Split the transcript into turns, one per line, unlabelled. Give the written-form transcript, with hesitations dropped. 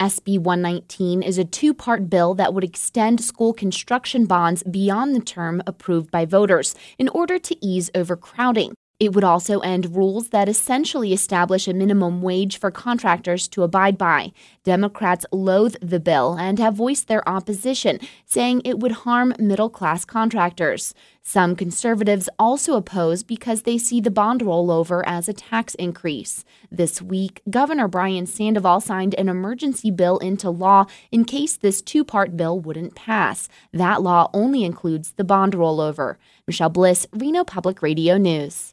SB 119 is a two-part bill that would extend school construction bonds beyond the term approved by voters in order to ease overcrowding. It would also end rules that essentially establish a minimum wage for contractors to abide by. Democrats loathe the bill and have voiced their opposition, saying it would harm middle-class contractors. Some conservatives also oppose because they see the bond rollover as a tax increase. This week, Governor Brian Sandoval signed an emergency bill into law in case this two-part bill wouldn't pass. That law only includes the bond rollover. Michelle Bliss, Reno Public Radio News.